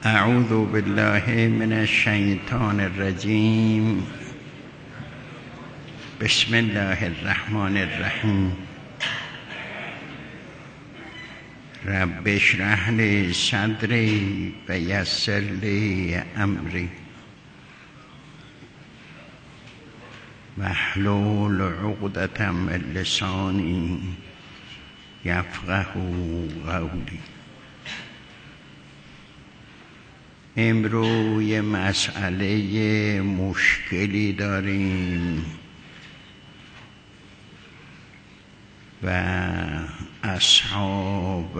اعوذ بالله من الشیطان الرجیم. بسم الله الرحمن الرحیم. رب اشرح لی صدری و یسر لی امری واحلل عقدة من لسانی یفقهوا قولی. امروز یه مسئله مشکلی داریم و اصحاب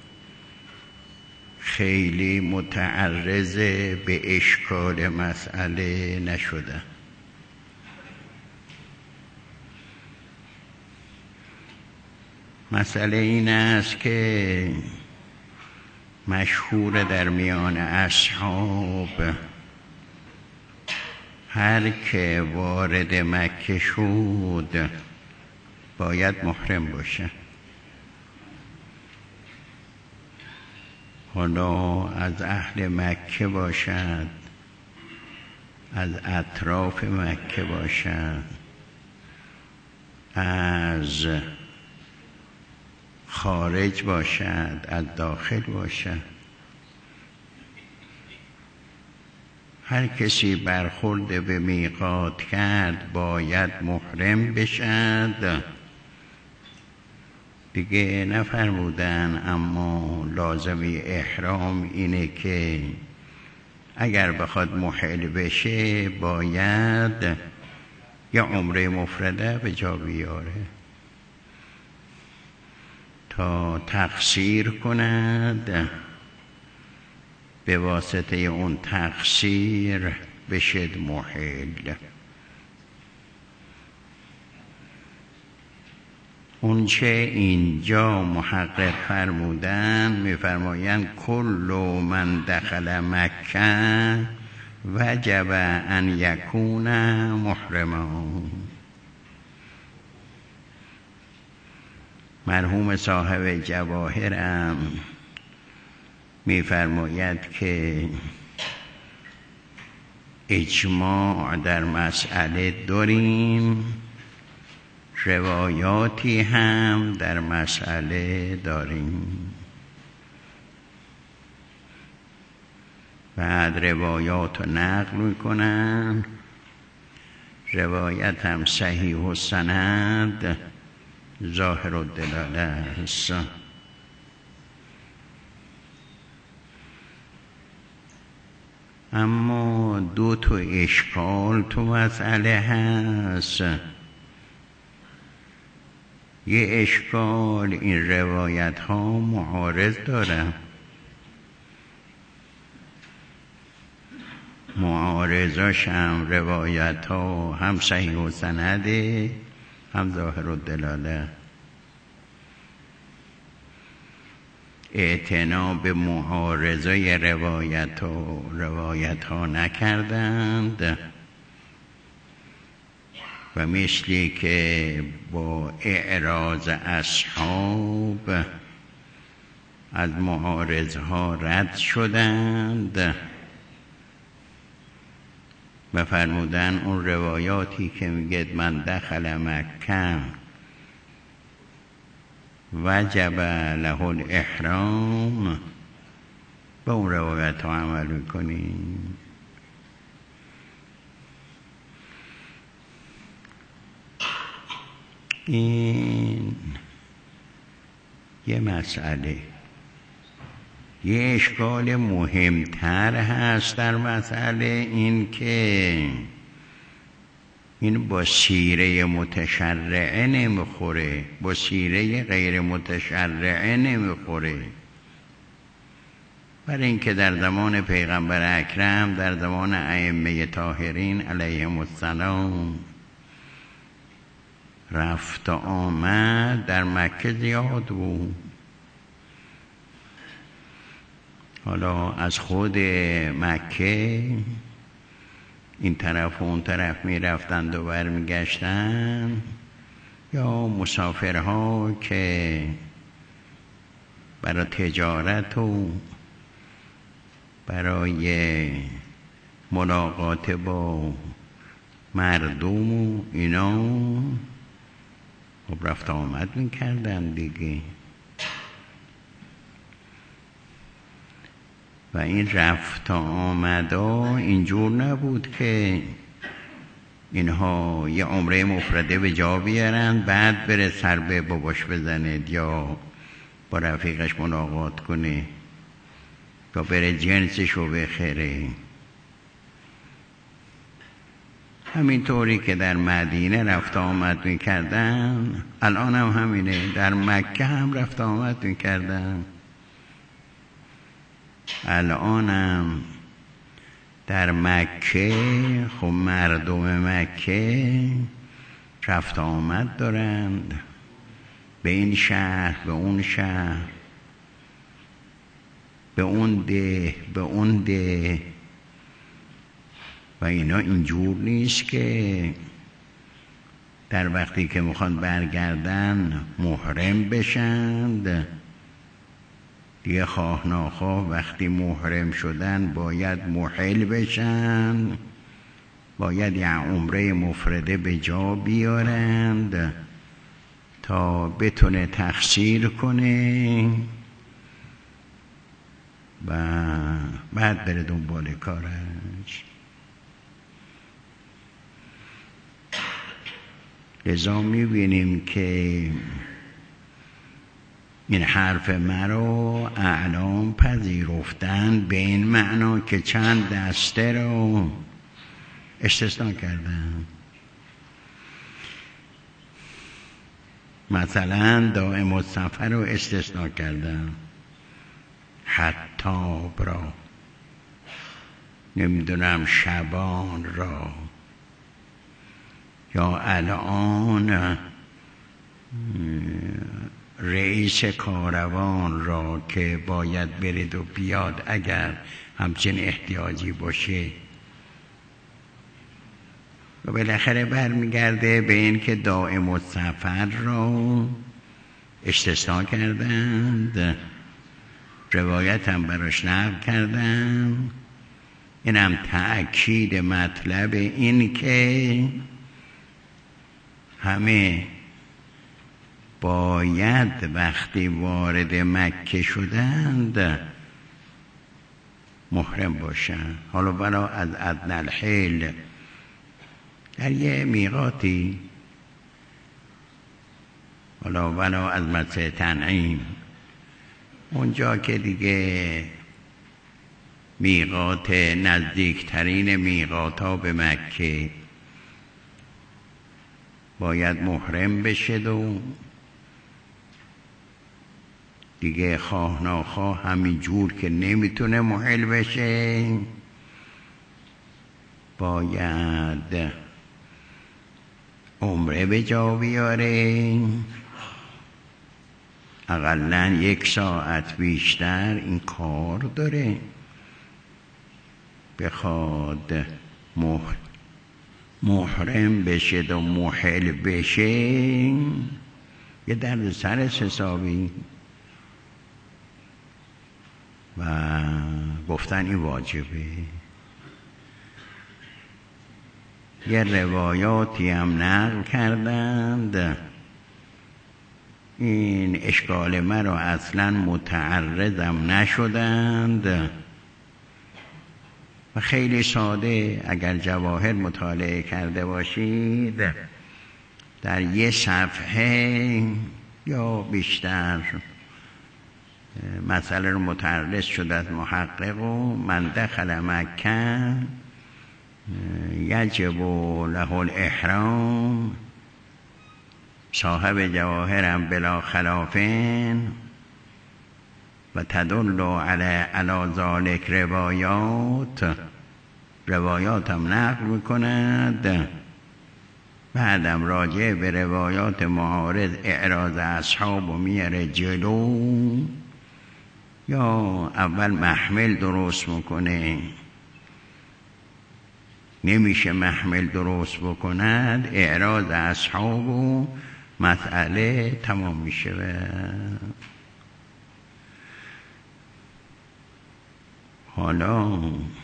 خیلی متعرض به اشکال مسئله نشدن. مسئله این است که مشهور در میان اصحاب، هر که وارد مکه شد باید محرم باشه. حالا از اهل مکه باشد، از اطراف مکه باشد، از خارج باشد، از داخل باشد، هر کسی برخورد به میقات کرد باید محرم بشد. دیگه نفرمودن اما لازمی احرام اینه که اگر بخواد محل بشه باید یه عمره مفرده به جا بیاره تا تقصیر کند، به واسطه اون تقصیر بشد محل. اونچه اینجا محقق فرمودن میفرمایند کل من دخل مکه وجب ان یکون محرما. مرحوم صاحب جواهرم میفرماید که اجماع در مسئله داریم، روایاتی هم در مسئله داریم. بعد روایات رو نقل میکنن، روایت هم صحیح و سند ظاهر الدلاله است. اما دو تا اشکال تو مسئله هست. یه اشکال این روایت ها معارض دارن، معارضاش هم روایت ها هم صحیح و سنده هم ظاهر الدلاله. اعتنا به معارضه روایت ها نکردند و مثلی که با اعراض اصحاب از معارض ها رد شدند و فرمودن اون روایاتی که میگه من دخل مکه وجب له الاحرام، به اون روایت ها عمل میکنیم. این یه مسئله. یه اشکال مهمتر هست در مسئله، این که این با سیره متشرعه نمیخوره، با سیره غیر متشرعه نمیخوره. برای اینکه در زمان پیغمبر اکرم، در زمان ائمه طاهرین علیهم السلام، رفت و آمد در مکه زیاد بود. حالا از خود مکه این طرف و اون طرف می رفتند و برمی گشتند، یا مسافرها که برای تجارت و برای ملاقات با مردم و اینا خب رفت آمد میکردن دیگه. و این رفت آمدا اینجور نبود که اینها یه عمره مفرده به جا بیارن بعد بره سر به باباش بزنه یا با رفیقش ملاقات کنه یا بره جنسشو بخره. همینطوری که در مدینه رفت آمد میکردن الان هم همینه، در مکه هم رفت آمد میکردن. الانم در مکه خب مردم مکه رفت آمد دارند به این شهر به اون شهر، به اون ده به اون ده. و اینا اینجور نیست که در وقتی که میخوان برگردن محرم بشند دیگه، خواه ناخواه وقتی محرم شدن باید محل بشن، باید یه عمره مفرده به جا بیارند تا بتونه تقصیر کنه و بعد بره دنبال کارش. لذا میبینیم که این حرف مرا اعلام پذیرفتن به این معنا که چند دسته رو استثناء کردن. مثلا دائم السفر رو استثناء کردن، حتاب را، نمیدونم شبان را، یا الان رئیس کاروان را که باید برید و بیاد اگر همچین احتیاجی باشه. و بالاخره برمیگرده به این که دائم السفر را استثناء کردند، روایت هم براش نقل کردن. اینم تأکید مطلب این که همه باید وقتی وارد مکه شدند محرم باشن. حالا بنا از ادنی الحیل در یه میقاتی، حالا بنا از مسجد تنعیم، اونجا که دیگه میقات نزدیکترین میقاتا به مکه باید محرم بشد و دیگه خواه ناخواه همین جور که نمیتونه محل بشه باید عمره به جا بیاره. اقلاً 1 ساعت بیشتر این کار داره، بخواد محرم بشه و محل بشه یه درد سر حسابی. و گفتن این واجبه. یه روایاتی هم نقل کردند، این اشکال مرا اصلا متعرضم نشدند و خیلی ساده اگر جواهر مطالعه کرده باشید در یه صفحه یا بیشتر مسئله رو متعرض شد از محقق و من دخل مکه یجب له الاحرام، صاحب جواهرم بلا خلافین و تدل علی ذالک روایاتم نقل میکند، بعدم راجع به روایات معارض اعراض اصحاب و میاره جلو، یا اول محمل درست میکنه، نمیشه محمل درست بکند، اعراض اصحاب و مسئله تمام میشه. حالا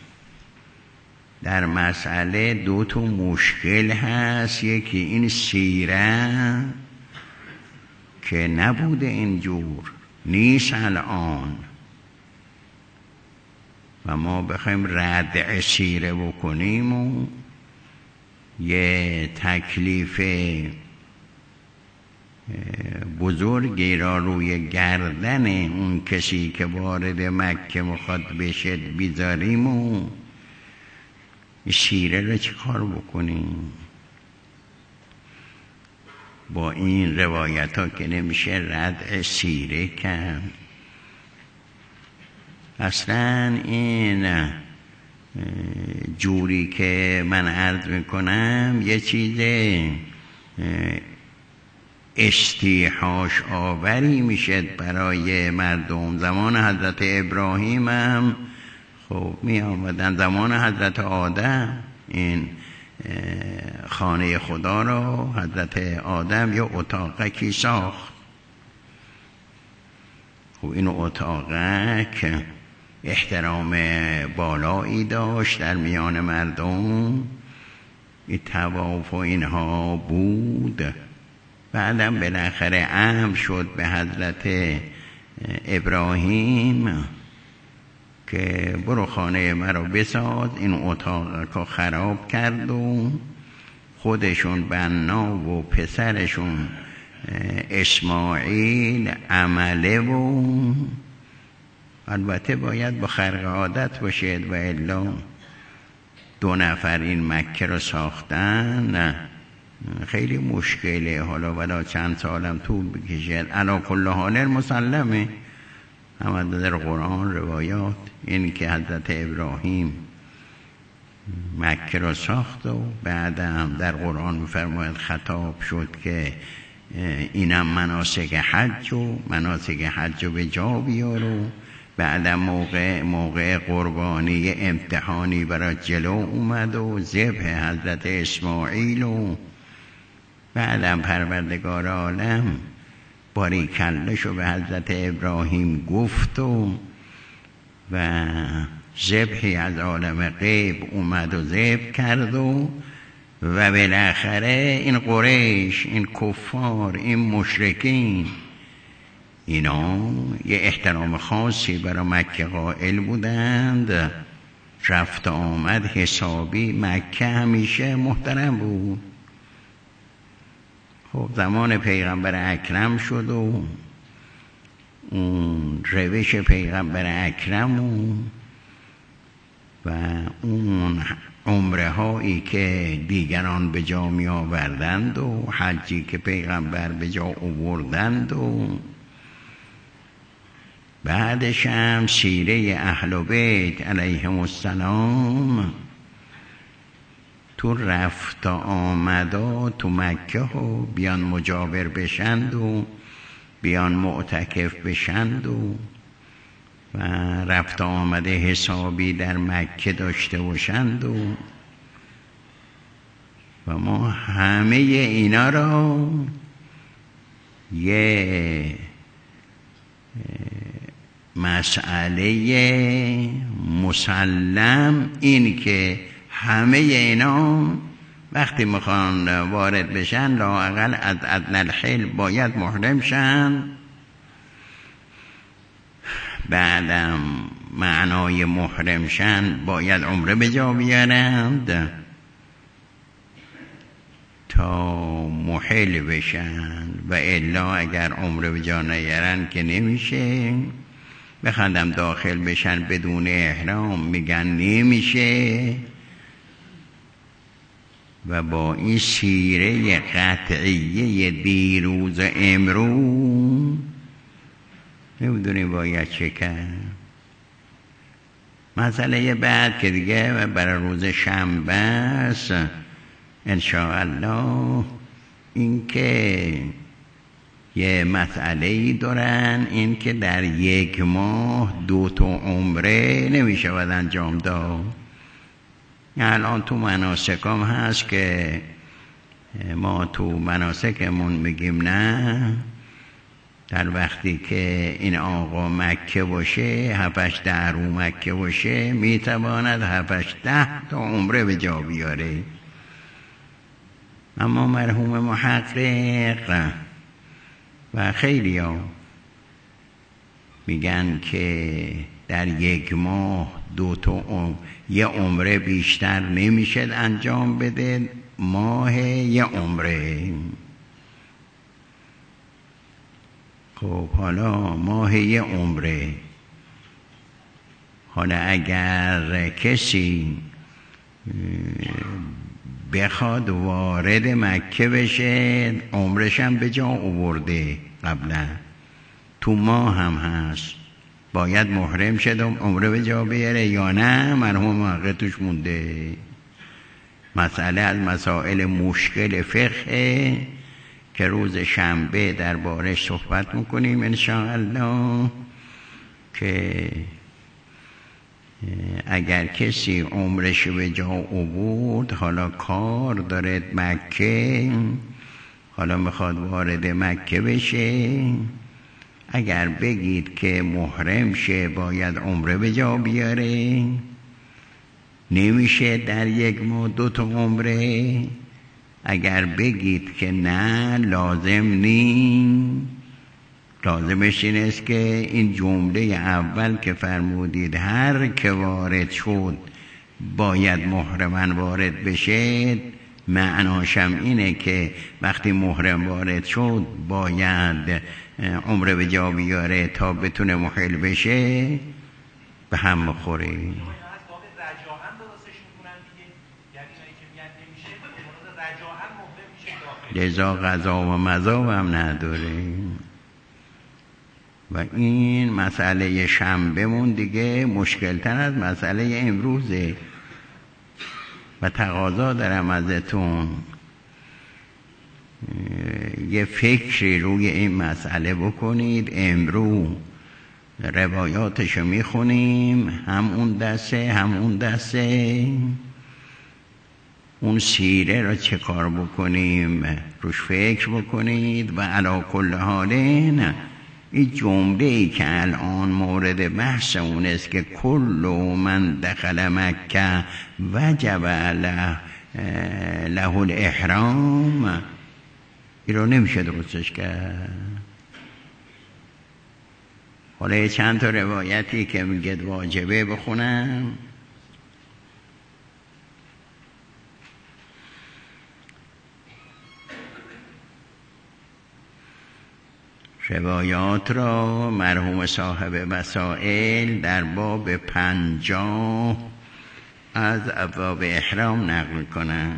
در مسئله 2 تا مشکل هست. یکی این سیره که نبوده اینجور، نیست الان، و ما بخوایم ردع سیره بکنیم و یه تکلیف بزرگی را روی گردن اون کسی که وارد مکه میخواد بشه بیزاریم و سیره را چه کار بکنیم؟ با این روایت ها که نمیشه ردع سیره کرد. اصلا این جوری که من عرض میکنم یه چیز استیحاش آوری میشه برای مردم. زمان حضرت ابراهیم هم خب می آمدن، زمان حضرت آدم این خانه خدا را حضرت آدم یه اتاقکی ساخت. خب این اتاقک احترام بالایی داشت در میان مردم، این طواف و اینها بود. بعدم بالاخره امر شد به حضرت ابراهیم که برو خانه مرا بساز. این اتاقک خراب کرد و خودشون بنا و پسرشون اسماعیل عمله و البته باید با خرق عادت باشید و الا 2 نفر این مکه رو ساختن خیلی مشکله. حالا ولی چند سالم طول بکشد. علا کل حال مسلمه هم در قرآن روایات این که حضرت ابراهیم مکه را ساخت و بعدم در قرآن می‌فرماید خطاب شد که اینم مناسک حج و مناسک حج به جا بیار و بعدم موقع قربانی امتحانی برای جلو اومد و ذبح حضرت اسماعیل و بعدم پروردگار عالم باریکله‌شو به حضرت ابراهیم گفت و ذبحی از عالم غیب اومد و ذبح کرد و بالاخره این قریش، این کفار، این مشرکین اینا یه احترام خاصی برای مکه قائل بودند. رفت آمد حسابی مکه همیشه محترم بود. خب زمان پیغمبر اکرم شد و اون روش پیغمبر اکرم و اون عمره هایی که دیگران به جا می آوردند و حجی که پیغمبر به جا آوردند و بعدش هم سیره اهل بیت علیهم السلام تو رفت آمدا تو مکه و بیان مجاور بشند و بیان معتکف بشند و رفت آمده حسابی در مکه داشته باشند و ما همه اینا را یه مسئله مسلم این که همه اینا وقتی میخوان وارد بشن لااقل از ادنی الحل باید محرم شن. بعدم معنای محرم شن باید عمره به جا بیارند تا محل بشن و الا اگر عمره به جا نیارن که نمیشه. بخواندم داخل بشن بدون احرام میگن نمیشه. و با این سیره قطعیه دیروز امروز نمیدونیم باید چه کرد. مسئله بعد که دیگه برای روز شنبه است انشاءالله، این که یه مسئله‌ای دارن، این که در 1 ماه 2 تا عمره نمیشه باید انجام داد. الان تو مناسکام هست که ما تو مناسکمون میگیم نه، در وقتی که این آقا مکه باشه 7-8 رو مکه باشه میتواند 7-10 تا عمره به جا بیاره. اما مرحوم محقق و خیلی ها میگن که در 1 ماه 2 تا یه عمره بیشتر نمیشه انجام بده، ماه یه عمره. خب حالا ماه یه عمره، حالا اگر کسی بخواد وارد مکه بشه عمرش هم به جا آورده قبلا، تو ماه هم هست، باید محرم شد عمره به جا بیاره یا نه؟ مرحوم محقق توش مونده. مسئله از مسائل مشکل فقه که روز شنبه دربارش صحبت میکنیم انشاءالله، که اگر کسی عمرش به جا آورد حالا کار داره مکه، حالا میخواد وارد مکه بشه، اگر بگید که محرم شه باید عمره به جا بیاره، نمیشه در 1 ماه 2 تا عمره. اگر بگید که نه لازم نی، لازمش این است که این جمله اول که فرمودید هر که وارد شد باید محرمن وارد بشه، معناشم اینه که وقتی محرم وارد شد باید عمره به جا بیاره تا بتونه محل بشه، به هم بخوره. لذا قضا و مضا هم نداره. و این مسئله شنبهمون دیگه مشکلتر از مسئله امروزه و تقاضا دارم ازتون یه فکری روی این مسئله بکنید. امروز روایاتشو میخونیم، هم اون دسته اون سیره را چه کار بکنیم روش فکر بکنید. و علی کل حالین این جمله ای که الان مورد بحث اون است که کل من دخل مکه وجب له الاحرام، این رو نمیشه درستش کرد. حالا چند تا روایتی که میگه واجبه بخونم. روایات را مرحوم صاحب وسائل در باب 50 از ابواب احرام نقل کنند.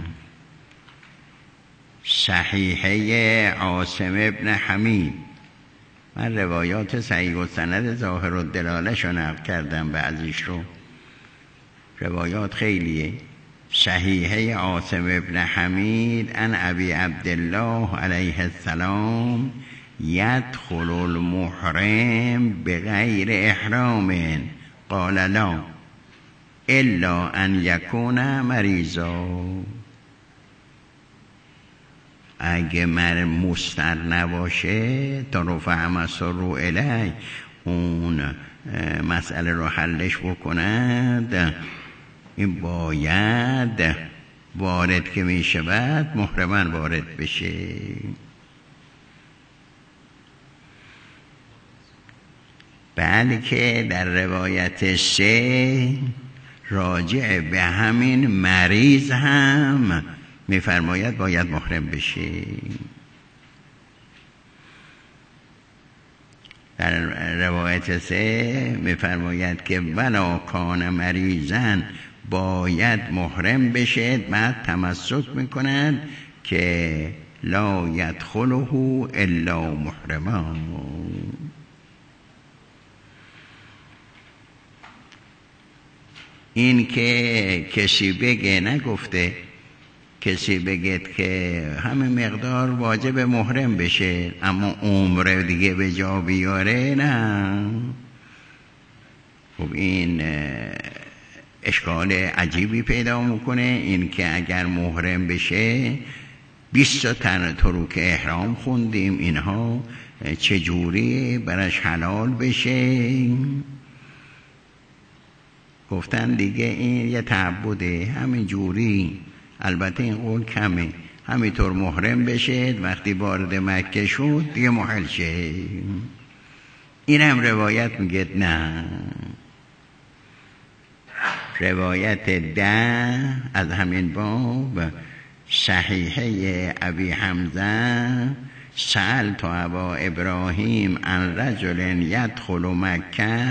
صحیحه عاصم ابن حمید، من روایات صحیح و سند ظاهر و دلالش رو نقل کردم، بعضیش رو روایات خیلیه. صحیحه عاصم ابن حمید ان ابی عبدالله علیه السلام یدخل المحرم بغیر احرام قال لا الا ان یکون مریضا. اگه مستر نباشه تا رفع مسر رو الی اون مسئله رو حلش بکند، این باید وارد که می شود محرمان وارد بشه. بلکه در روایت 3 راجع به همین مریض هم میفرماید باید محرم بشه. در روایت 3 میفرماید که ولا کان مریضن باید محرم بشه، بعد تمسک میکند که لا یدخله الا محرمان. این که کسی بگه، نگفته کسی بگه که همه مقدار واجب محرم بشه اما عمره دیگه به جا بیاره، نه. خب این اشکال عجیبی پیدا میکنه. این که اگر محرم بشه 20 تا تروک احرام خوندیم. اینها چجوری براش حلال بشه؟ گفتن دیگه این یه تعبده، همین جوری، البته این قول کمه، همینطور محرم بشه، وقتی وارد مکه شد دیگه محل شه. این هم روایت میگه نه. روایت 10 از همین باب صحیحه ابی حمزه سألت ابا ابراهیم عن رجل یدخل مکه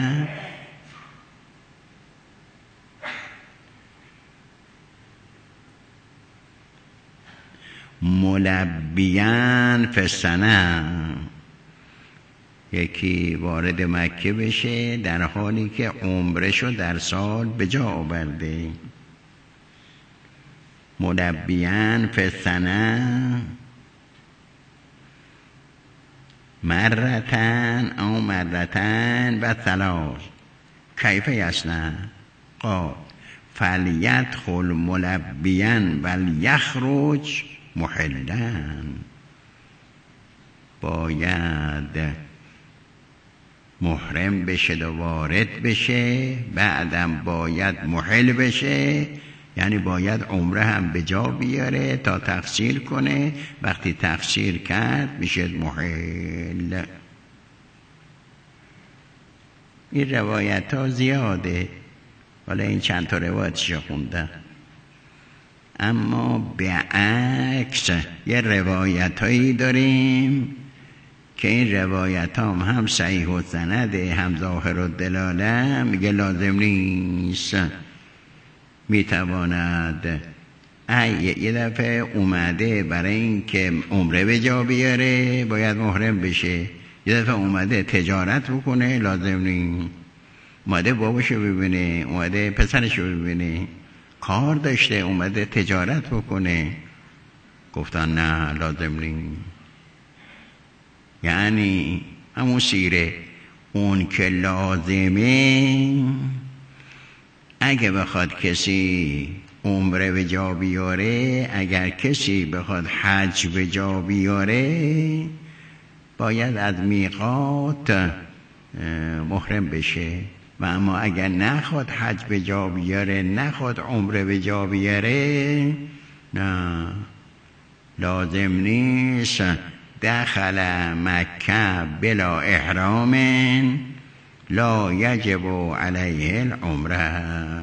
ملبیان فی السنه، یکی وارد مکه بشه در حالی که عمرشو در سال به جا آورده. ملبیان فی السنه مرتن او مرتن و ثلاث کیف یصنع؟ قال فلیدخل ملبیان ولیخرج محلن. باید محرم بشه و وارد بشه، بعدم باید محل بشه، یعنی باید عمره هم به جا بیاره تا تقصیر کنه. وقتی تقصیر کرد میشه محل. این روایت ها زیاده، ولی این چند تا روایتش خوندم. اما به عکس یه روایت هایی داریم که این روایت هم صحیح و سنده هم ظاهر و دلاله، میگه لازم نیست، میتواند یه دفعه اومده برای این که عمره به جا بیاره باید محرم بشه، یه دفعه اومده تجارت بکنه لازم نیست، اومده باباشو ببینه، اومده پسرشو ببینه، کار داشته اومده تجارت بکنه، گفتن نه لازم نیست. یعنی همون سیره اون که لازمه، اگه بخواد کسی عمره به جا بیاره، اگر کسی بخواد حج به جا بیاره، باید از میقات محرم بشه. و اما اگر نخواد حج به جا بیاره، نخواد عمره به جا بیاره، نه لازم نیست. دخل مکه بلا احرام لا یجب علیه العمره.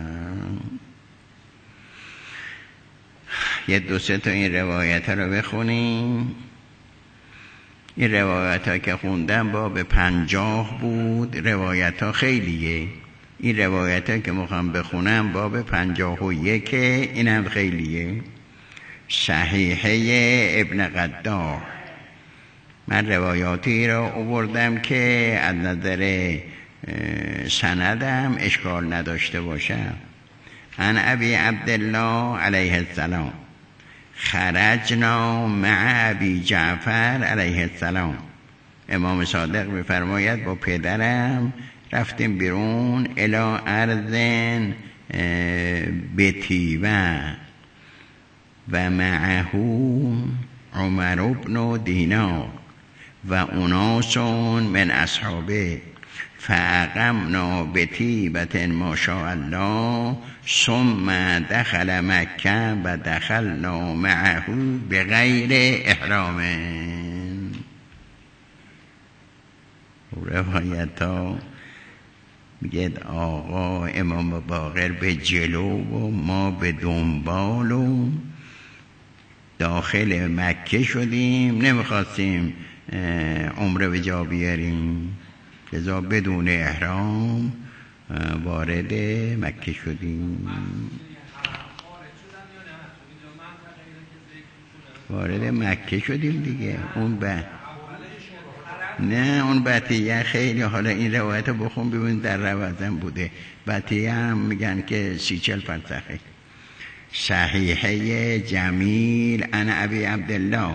یه دو سه تا این روایت رو بخونیم. این روایت ها که خوندم باب 50 بود، روایت ها خیلیه. این روایت ها که میخوام بخونم باب 51، این هم خیلیه. صحیحه ابن قداح. من روایاتی را آوردم که از نظر سندم اشکال نداشته باشم. عن ابی عبدالله علیه السلام خرجنا مع ابی جعفر علیه السلام. امام صادق می‌فرماید با پدرم رفتیم بیرون الی ارض بتیوه و معه عمر بن دینار و اناس من اصحابه فاقمنا بتیبة ما شاء الله ثم دخل مکه و دخلنا معه بغیر احرام. روایت ها میگه آقا امام باقر به جلو و ما به دنبال و داخل مکه شدیم، نمیخواستیم عمره به جا بیاریم، لذا بدون احرام وارد مکه شدیم. وارد مکه شدیم دیگه. اون بطیه خیلی، حالا این روایت رو بخون ببین در روزن بوده. بطیه هم میگن که 30-40 فرسخه. صحیحه جمیل عن ابی عبدالله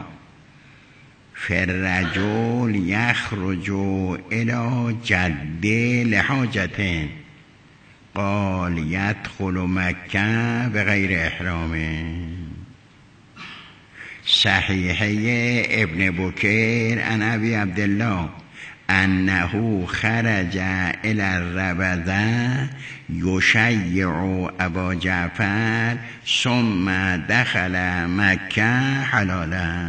فرجل یخرج الى جده لحاجته قال یدخل مکه بغیر احرام. صحیحه ابن بکیر عن ابی عبدالله انه خرج الى الربذة یشیع ابا جعفر ثم دخل مکه حلالا.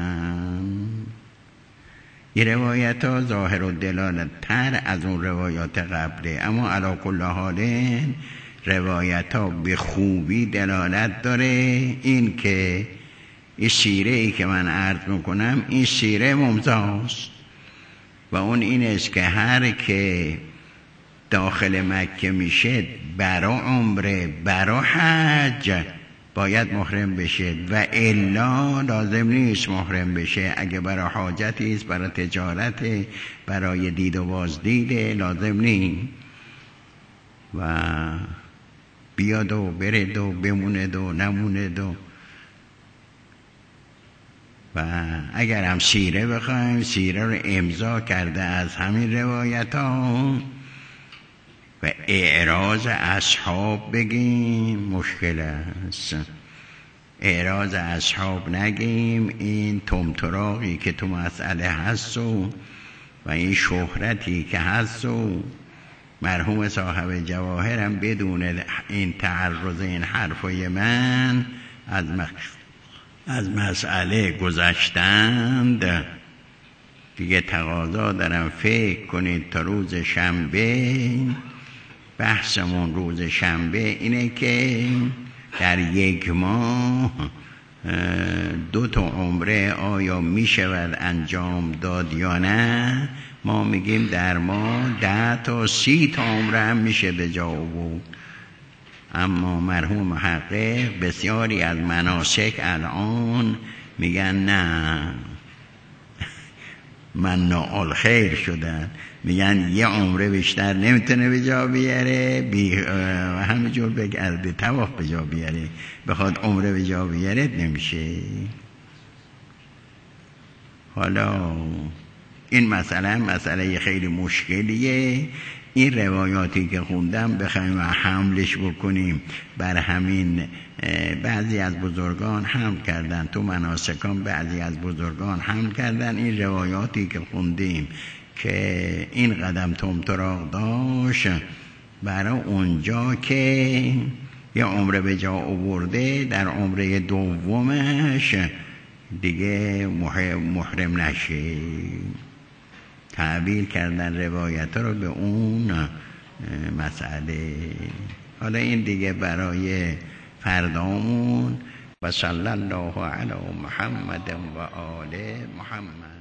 این روایت ها ظاهر و دلالت تر از اون روایات قبله، اما علی کل حال روایت ها به خوبی دلالت داره. این که این سیره ای که من عرض میکنم این سیره ممتاز و اون این است که هر که داخل مکه میشه برا عمره برا حج باید محرم بشه و الا لازم نیست محرم بشه. اگه برای حاجتی است، برای تجارت، برای دید و بازدید لازم نیست و بیاد و برد و بموند و نموند و اگر هم سیره بخوایم سیره رو امضا کرده از همین روایت ها و اعراض اصحاب بگیم مشکل است. اعراض اصحاب نگیم، این تمتراغی که تو مسئله هست و این شهرتی که هست و مرحوم صاحب جواهرم بدون این تعرض این حرفای من از مسئله گذشتند. دیگه تقاضا دارم فکر کنید تا روز شنبه. بحثمون روز شنبه اینه که در یک ماه 2 عمره آیا می شود انجام داد یا نه. ما میگیم در ماه 10 تا 30 عمره هم میشه به جا بود، اما مرحوم محقق بسیاری از مناسک الان میگن نه مناع الخیر شدن، میگن یه عمره بیشتر نمیتونه به جا بیاره و همینجور بگرده طواف به جا بیاره، بخواد عمره به جا بیاره نمیشه. حالا این مسئله خیلی مشکلیه. این روایاتی که خوندم بخوایم حملش بکنیم بر همین بعضی از بزرگان حمل کردن، تو مناسکان بعضی از بزرگان حمل کردن این روایاتی که خوندیم که این قدم تمتراغ داشت برای اونجا که یه عمره به جا آورده در عمره دومش دیگه محرم نشه. تعبیر کردن روایت رو به اون مسئله. حالا این دیگه برای فردامون. و صلی الله علی محمد و آل محمد.